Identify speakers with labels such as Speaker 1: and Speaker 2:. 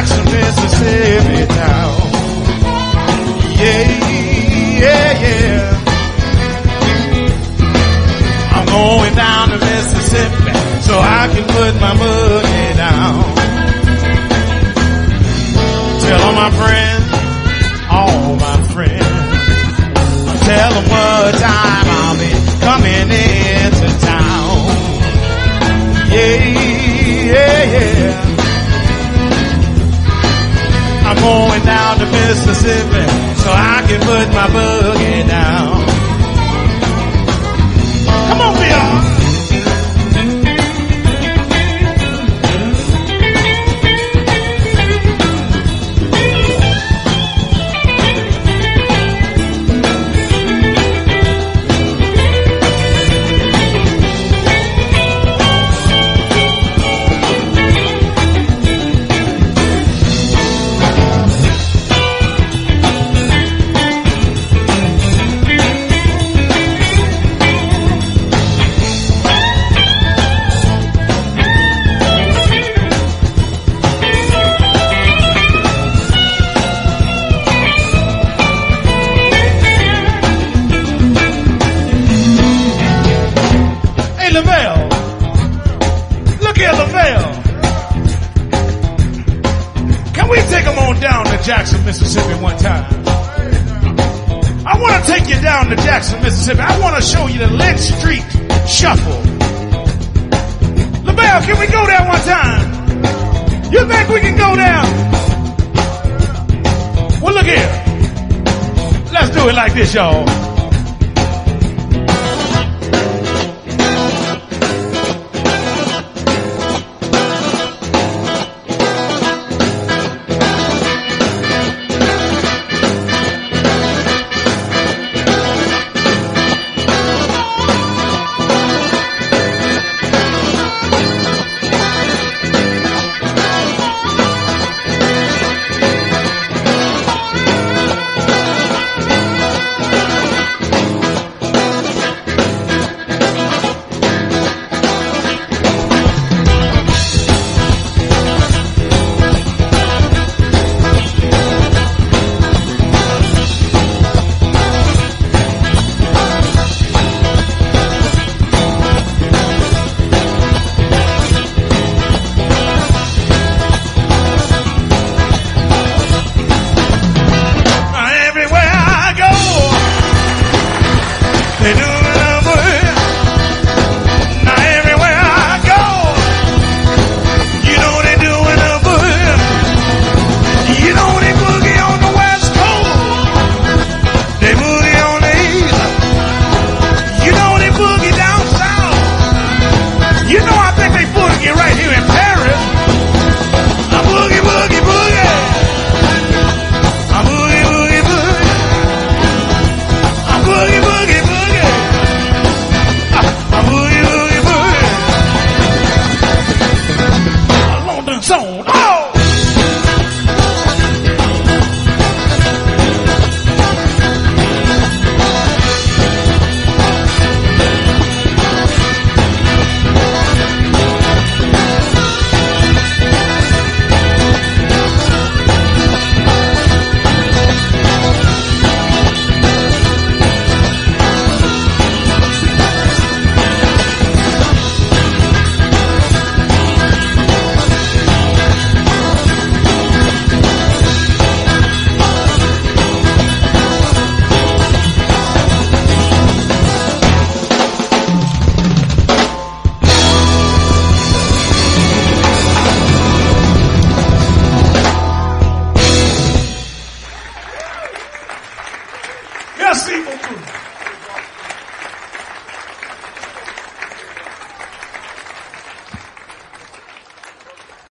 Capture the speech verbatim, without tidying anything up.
Speaker 1: Jackson, Mississippi town. Yeah, yeah, yeah. I'm going down to Mississippi so I can put my money down. Tell all my friends, all my friends, tell them what time I'll be coming into town. Yeah, yeah, yeah. I'm going down to Mississippi so I can put my boogie down. Come on, y'all. Jackson, Mississippi one time. I want to take you down to Jackson, Mississippi. I want to show you the Lynch Street Shuffle. LaBelle, can we go there one time? You think we can go down? Well, look here. Let's do it like this, y'all. Yes, people.